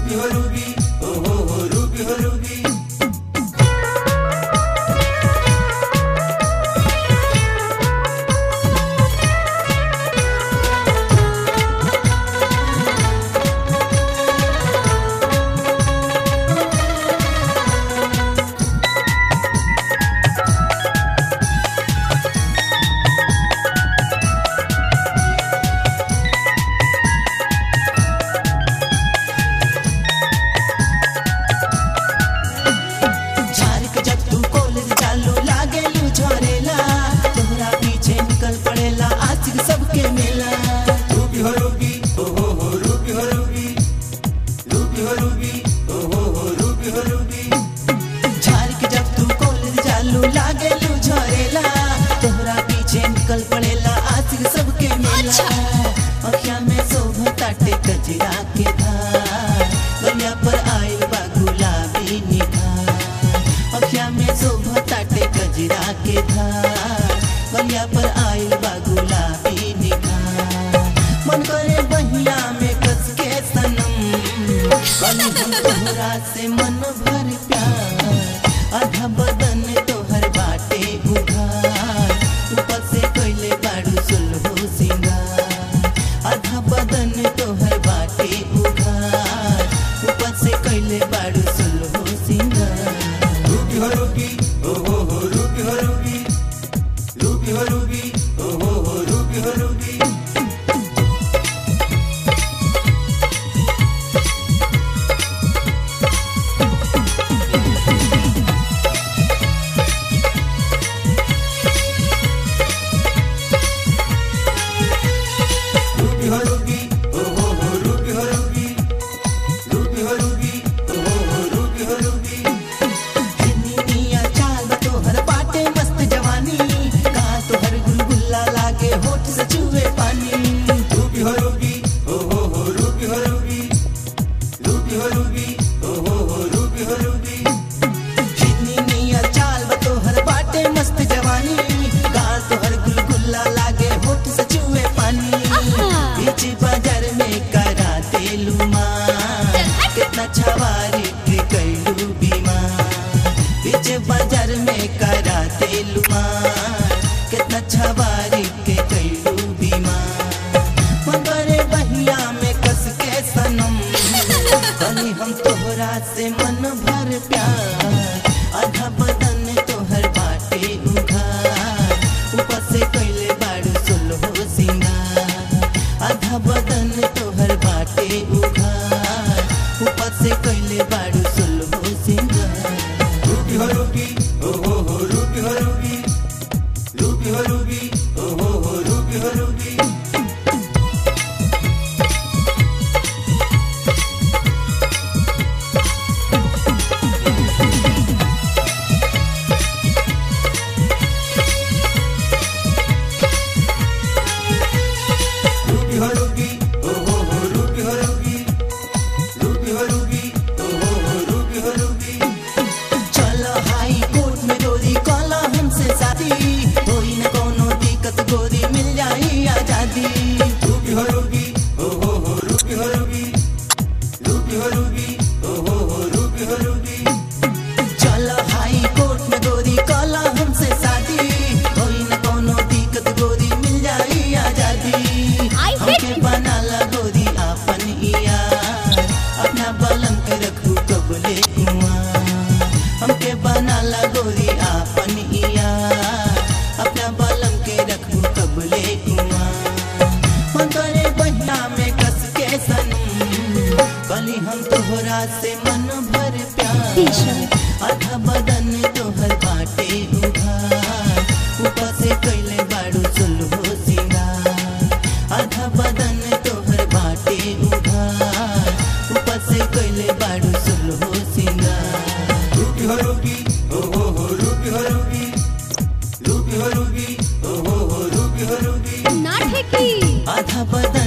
Ruby हो Ruby, ओ हो रूबी हो रूबी। निकल पड़ेला आशिक सबके मेला। अखिया में शोभा ताटे कजरा के धार, गलिया पर आइल बा गुलाबी निखार। अखिया में शोभा ताटे कजरा के धार, गलिया पर आइल बा गुलाबी निखार। मन करे बहिया में कस के सनम, कली हम तोहरा से मन भर प्यार। आधा बदन तोहर बाटे उघार, ऊपर से कोइले बाड़ू सुलहो सिंगार। आधा बदन तोहर बाटे उघार, ऊपर से कोइले बाड़ू सुलहो सिंगार। रूबी हो रूबी, ओ हो रूबी हो रूबी। रूबी हो रूबी, ओ हो रूबी हो रूबी। छवारी के कैलू बीमार, बीच बाजार में करा देलू मार। कितना छवारी के कैलू बीमार, मगरे बहिया में कस के सनम, कहीं हम तोहरा से मन भर प्यार। आधा बदन तोहर बाटे उघार, ऊपर से कैले बाड़ू सुलहो सिंगार। आधा बदन तोहर बाटे उघार, ऊपर से कैले बाड़ू सुलहो सिंगार। रूबी हो रूबी, ओ हो रूबी हो रूबी। रूबी हो रूबी, ओ हो रूबी हो रूबी। रूबी हो रूबी, ओ हो रूबी हो रूबी। रूबी हो रूबी, ओ हो रूबी हो रूबी। चलो हाई कोर्ट में गोरी कॉला हमसे शादी, कोई न कोनो दिक्कत गोरी मिल जाई आजादी। रूबी हो रूबी, ओ हो रूबी हो रूबी। रूबी हो रूबी, ओ हो रूबी हो रूबी। चलो हाई कोर्ट में गोरी कॉला हमसे शादी, कोई न कोनो दिक्कत गोरी मिल जाई आजादी। हमके बनाला गोरी आपन यार, अपना बलम के रखू कबले कुआं। हमके बनाला गोरी आपन यार, अपना बलम के रखू कबले कुआं। मगरे बहिया में कस के सनम, कली हम तोहरा से मन भर प्यार। आधा बदन तोहर बाटे उघार, ऊपर से कैले बाड़ू सुलहो सिंगार। आधा बदन तोहर बाटे उघार, ऊपर से कैले बाड़ू सुलहो सिंगार। रूबी हो रूबी, ओ हो रूबी हो रूबी। रूबी हो रूबी, ओ हो रूबी हो रूबी। ना ठेकी आधा बदन